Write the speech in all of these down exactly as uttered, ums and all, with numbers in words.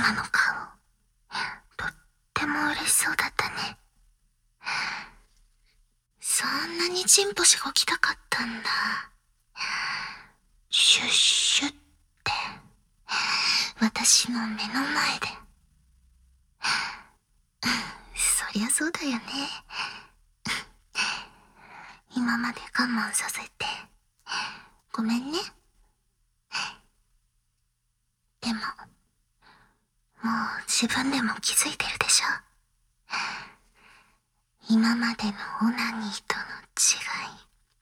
今の顔、とっても嬉しそうだったね。そんなにチンポしごきたかったんだ。シュッシュって、私の目の前で。そりゃそうだよね。今まで我慢させて、ごめんね。でも、もう自分でも気づいてるでしょ。今までのオナニーとの違い。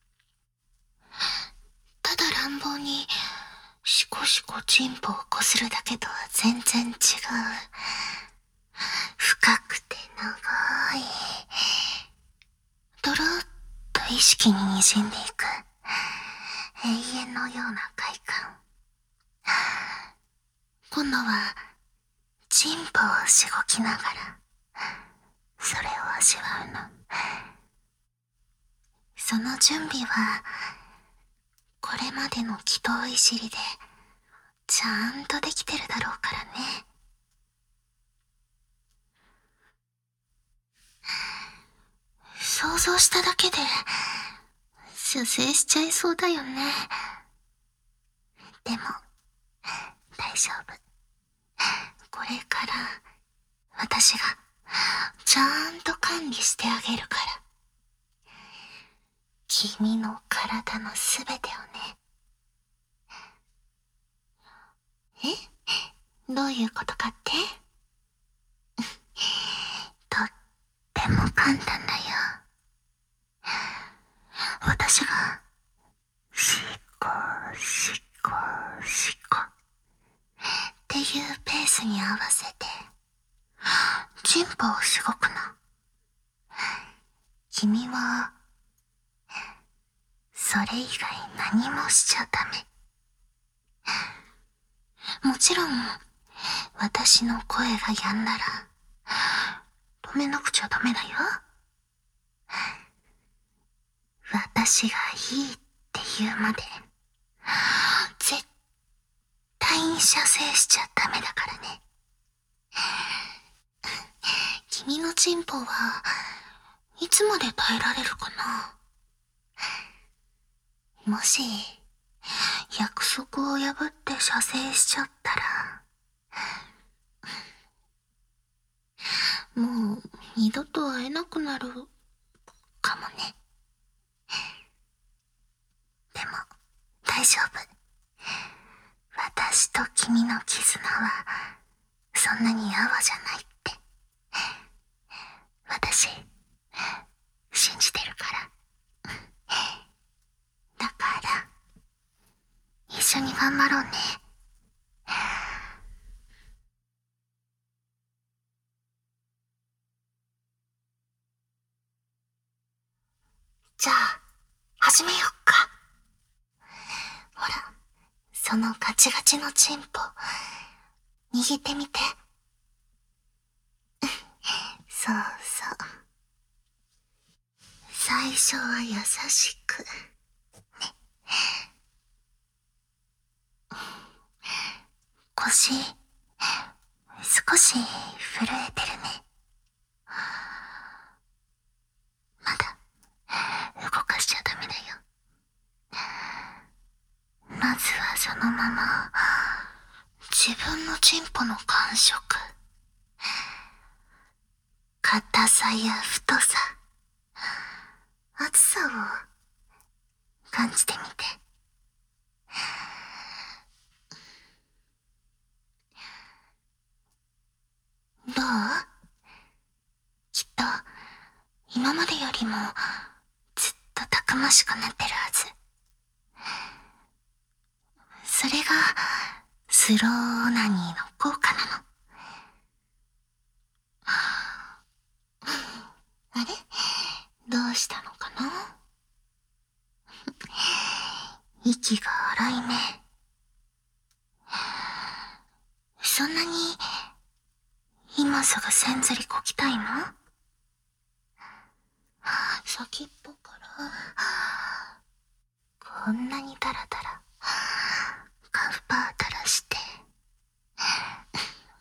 ただ乱暴にシコシコチンポをこするだけとは全然違う。深くて長い、ドローッと意識に滲んでいく永遠のような快感。今度はチンポをしごきながらそれを味わうの。その準備はこれまでの祈祷いじりでちゃんとできてるだろうからね。想像しただけで射精しちゃいそうだよね。でも大丈夫。これから私がちゃんと管理してあげるから。君の体のすべてをね。え？どういうことかって？とっても簡単だよ。私がシコシコシコっていうペースに合わせてチンポをしごくの。君はそれ以外何もしちゃダメ。もちろん私の声が止んだら止めなくちゃダメだよ。私がいいって言うまで絶対に射精しちゃダメだからね。君のチンポはいつまで耐えられるかな。もし約束を破って射精しちゃったらもう二度と会えなくなるかもね。でも大丈夫。私と君の絆はそんなに泡じゃないって。私信じてるから。だから一緒に頑張ろうね。じゃあ始めよっか。ほら、そのガチガチのチンポ握ってみて。そうそう。最初は優しくね。腰少し震えてるね。まだ動かしちゃダメだよ。まずはそのまま自分のチンポの感触、硬さや太さ、厚さを感じてみて。どう？きっと今までよりもずっとたくましくなってるはず。それがスローオナニーの効果なの。あれ？どうしたのかな？息が荒いね。そんなに今すぐせんずりこきたいの？先っぽからこんなにタラタラカウパー垂らして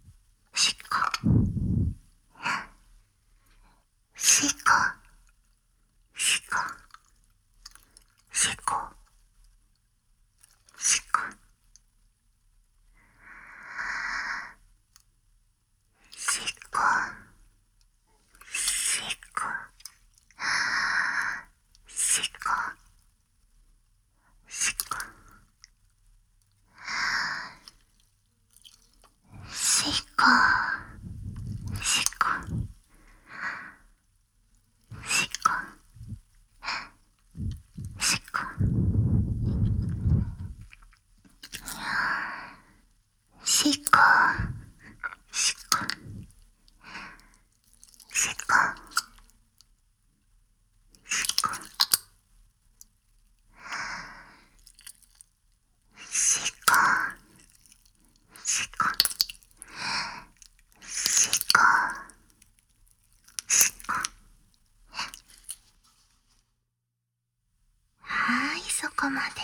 まで。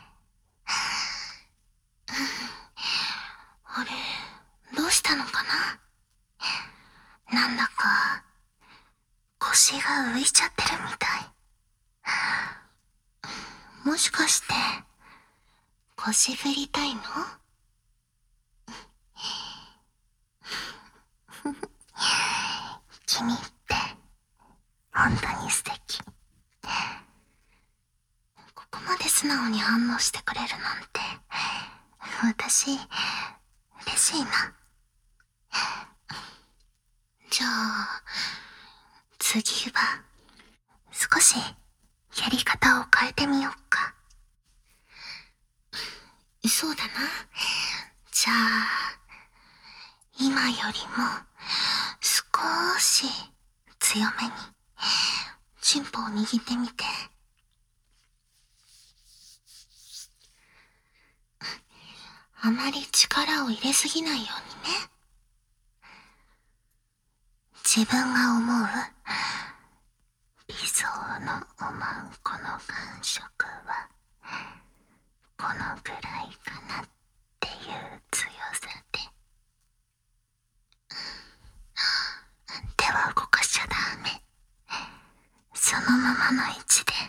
あれ、どうしたのかな。なんだか腰が浮いちゃってるみたい。もしかして腰振りたいの？君って本当に素敵。ここまで素直に反応してくれるなんて、私嬉しいな。じゃあ次は少しやり方を変えてみようか。そうだな。じゃあ今よりも少し強めにチンポを握ってみて。あまり力を入れすぎないようにね。自分が思う理想のおまんこの感触はこのぐらいかなっていう強さで。手は動かしちゃダメ。そのままの位置で。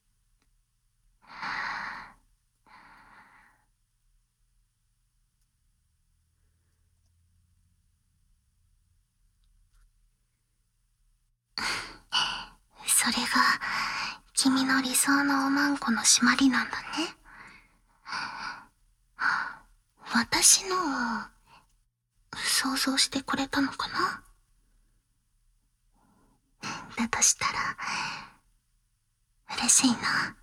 それが君の理想のおまんこの締まりなんだね。私のを想像してくれたのかな。だとしたら嬉しいな。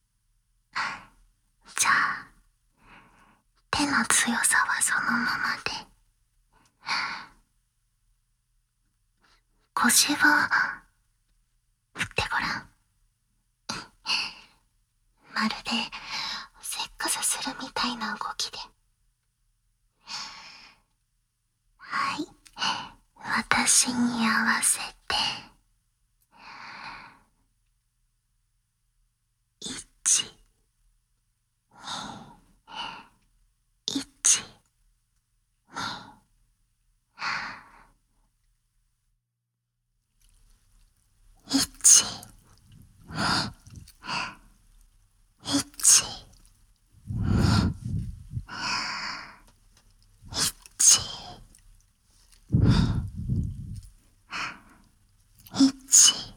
じゃあ手の強さはそのままで、腰を振ってごらん。まるでセックスするみたいな動きで。はい、私に合わせて。一、二、一、二、一、二、一、一、一、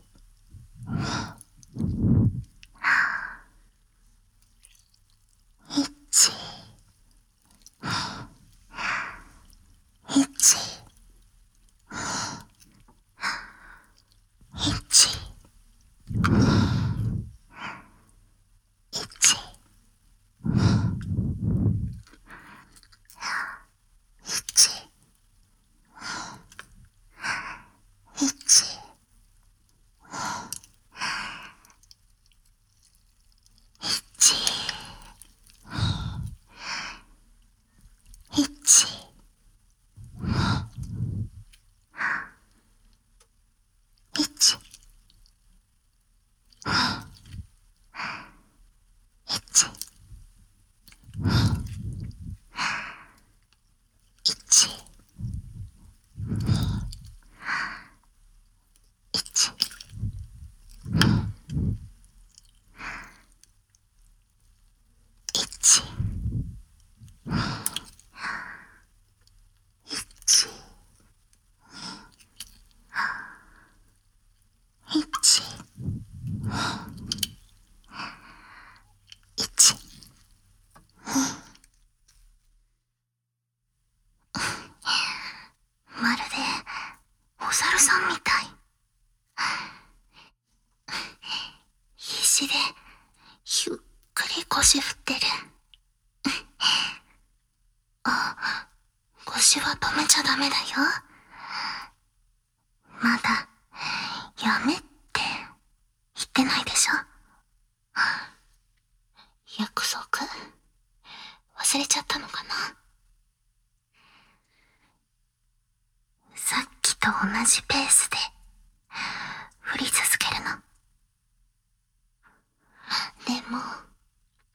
まるでお猿さんみたい。必死でゆっくり腰振ってる。あ、腰は止めちゃダメだよ。まだやめって言ってないでしょ。約束忘れちゃったのかな。さっきと同じペースで振り続けるの。でも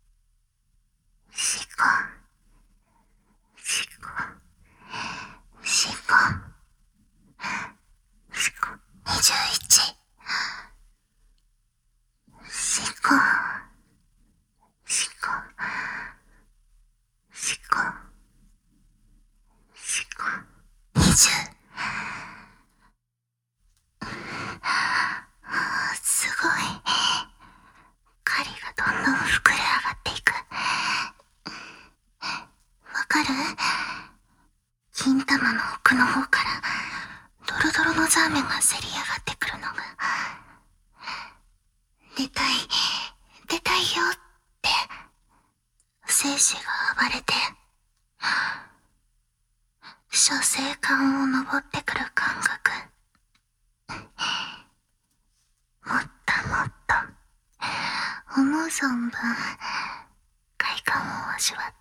う存分快感を味わって。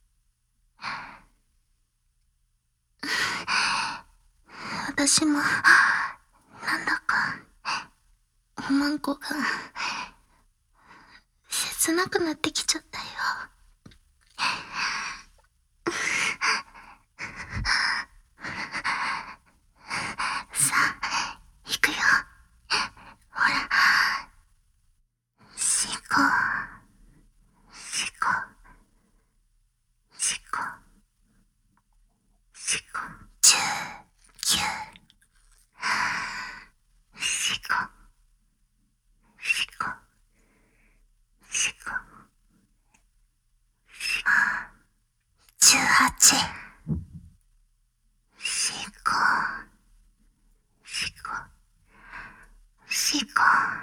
私もなんだかマンコが切なくなってきちゃったよ。さあ行くよ。ほら、しこしこしこしこじゅうきゅうしこしこしこじゅうはちしこしこしこ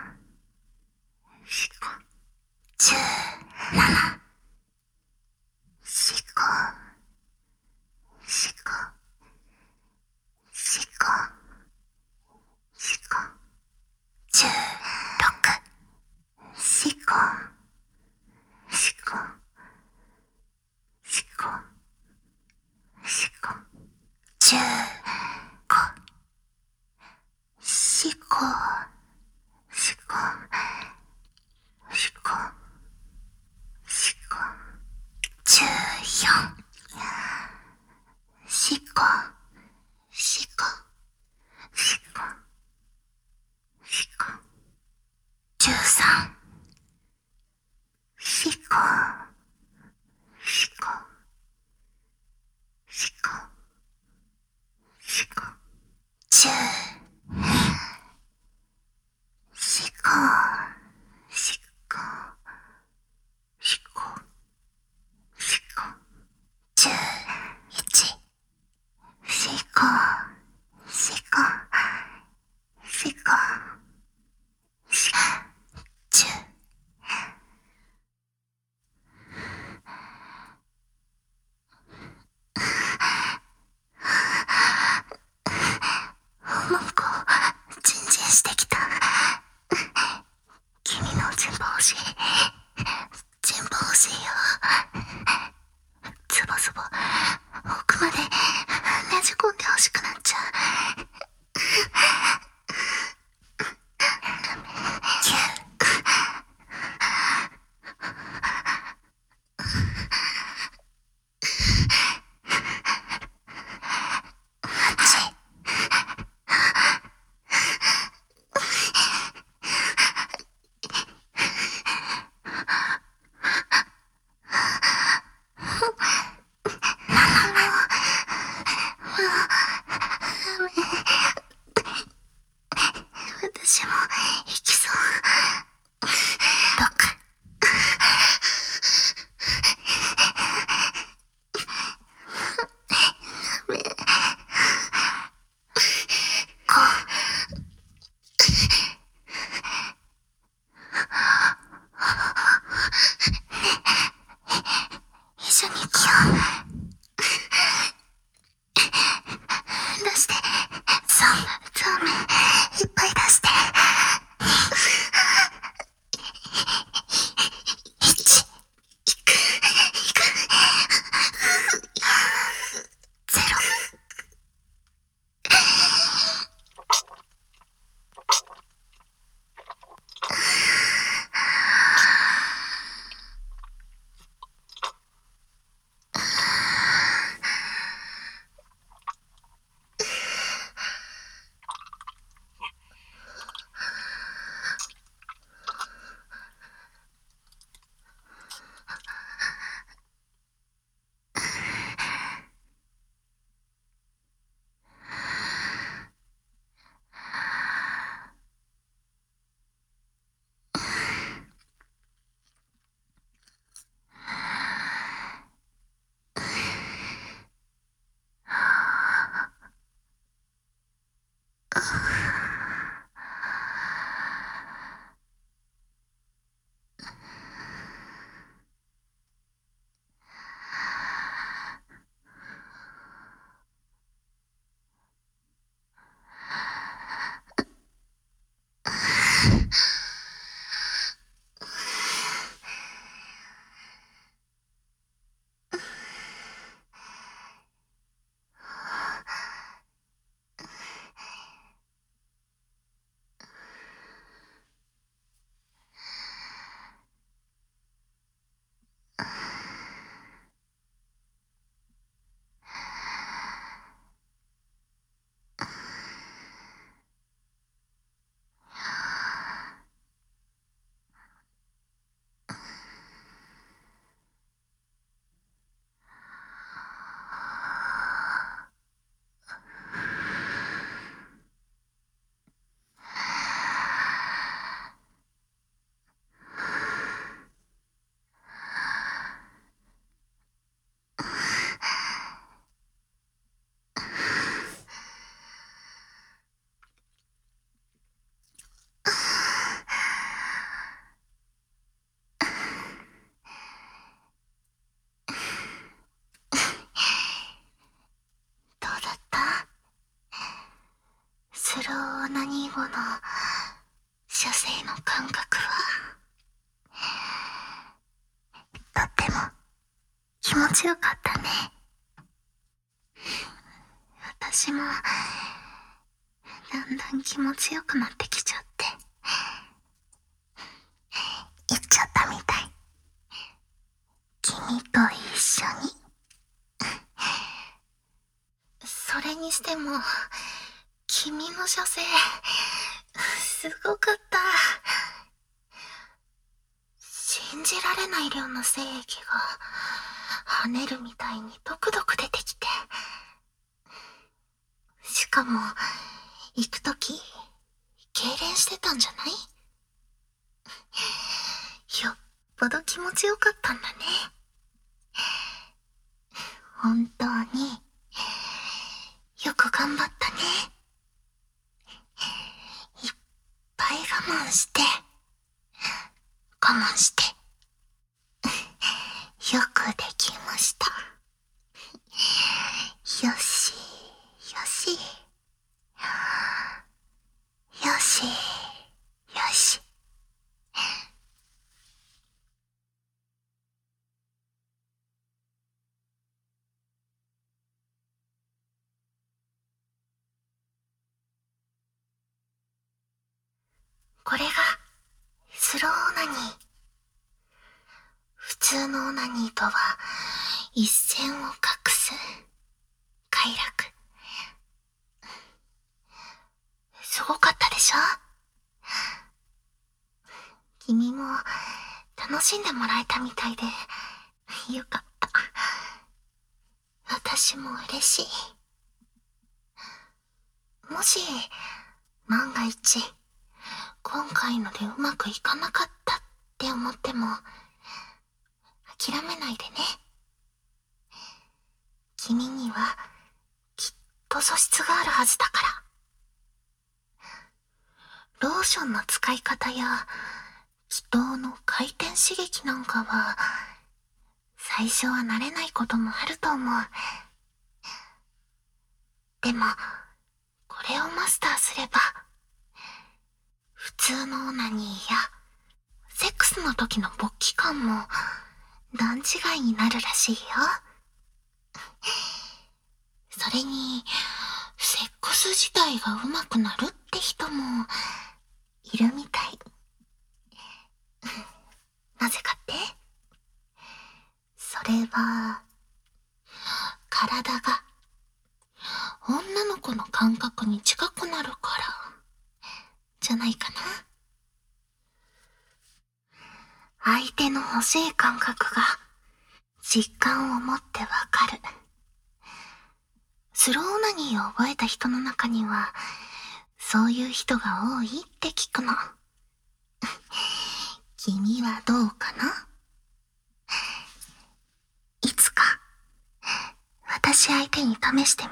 しこじゅうななしこしこしこしこじゅうろくしこしこしこしこじゅうごしこしこしこしこじゅうよんしこしこしこしこじゅうさんしこしこしこしこじゅうしこしこしこしこじゅういちしこしこしこしこじゅうもうこうジンジンしてきた。君の全部欲しい。全部欲しいよ。ズボズボ奥までねじ込んで欲しくなっちゃう。きゅうはち私も行きそう。ろくご一緒に行こう。出して。そう、そうめんいっぱい出して。いち、いく、いく、ゼロ。 感覚は、とっても気持ちよかったね。私も、だんだん気持ちよくなってきちゃって、言っちゃったみたい。君と一緒に。それにしても、君の射精、すごかった。信じられない量の精液が跳ねるみたいにドクドク出てきて、しかも行くとき痙攣してたんじゃない？よっぽど気持ちよかったんだね。本当によく頑張ったね。いっぱい我慢して我慢してよくできました。よしよしよしよし。これがスローオナニー。普通のオナニーとは一線を画す快楽。すごかったでしょ？君も楽しんでもらえたみたいでよかった。私も嬉しい。もし万が一今回のでうまくいかなかったって思っても諦めないでね。君にはきっと素質があるはずだから。ローションの使い方や気筒の回転刺激なんかは最初は慣れないこともあると思う。でもこれをマスターすれば普通のオナニーやセックスの時の勃起感も段違いになるらしいよ。それにセックス自体が上手くなるって人もいるみたい。なぜかって？それは体が女の子の感覚に近くなるからじゃないかな。相手の欲しい感覚が実感を持ってわかる。スローオナニーを覚えた人の中にはそういう人が多いって聞くの。君はどうかな？いつか私相手に試してみ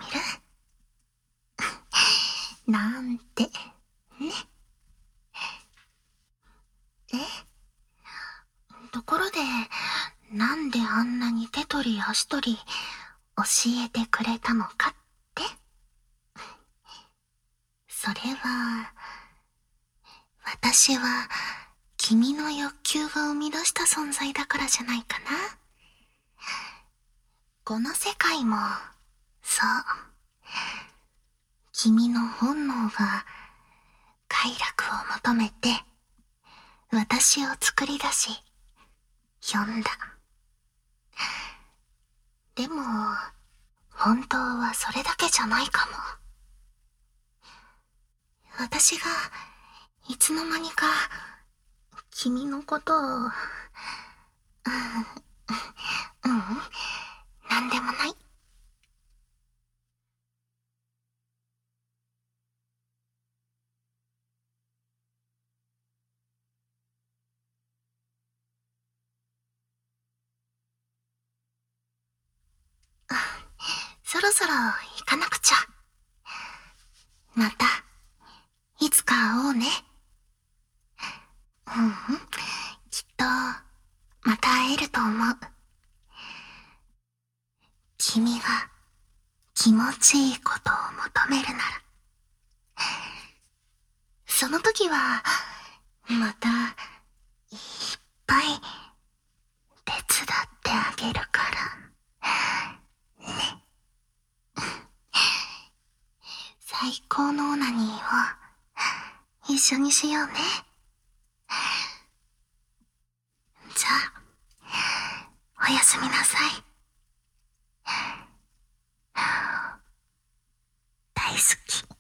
る？なんてね。え？ところでなんであんなに手取り足取り教えてくれたのかって？それは私は君の欲求が生み出した存在だからじゃないかな。この世界もそう。君の本能が快楽を求めて私を作り出し呼んだ。でも本当はそれだけじゃないかも。私がいつの間にか君のことを、うん、うん、なんでもない。そろそろ行かなくちゃ。またいつか会おうね。うん、きっとまた会えると思う。君が気持ちいいことを求めるなら、その時はまた、いっぱい、手伝ってあげるから。ね。最高のオナニーを、一緒にしようね。じゃあ、おやすみなさい。大好き。